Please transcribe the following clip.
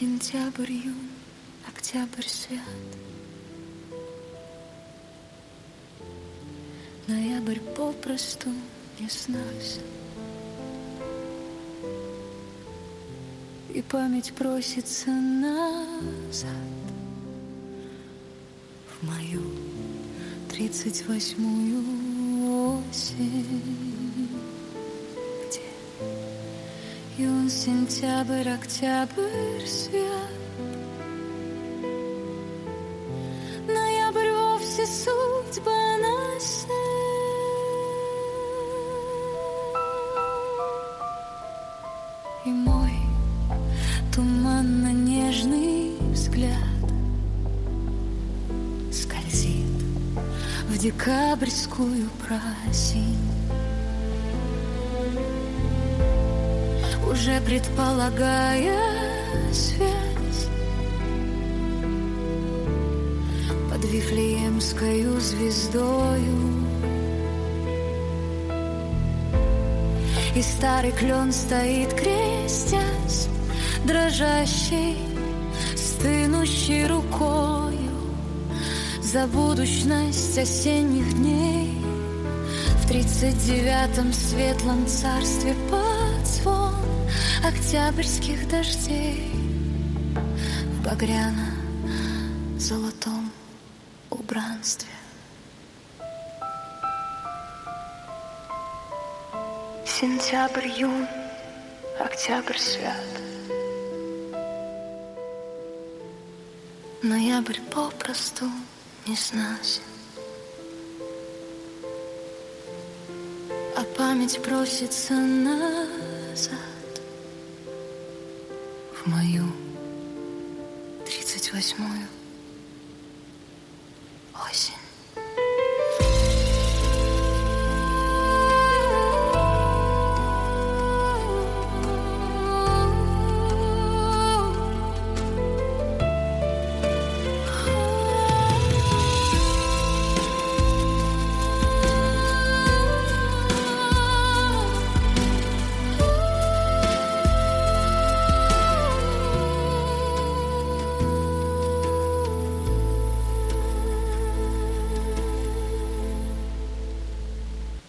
Сентябрь юн, октябрь свят, ноябрь попросту не снался, и память просится назад в мою 38-ю осень, где юн, сентябрь, октябрь свят, ноябрь вовсе судьбоносен, и мой туманно-нежный взгляд скользит в декабрьскую просень, уже предполагая связь под Вифлеемскою звездою. И старый клен стоит, крестясь, дрожащей, стынущей рукою за будущность осенних дней в 39-м светлом царстве под звон октябрьских дождей в багряно-золотом убранстве. Сентябрь юн, октябрь свят, ноябрь попросту не снасен, а память просится назад в мою 38-ю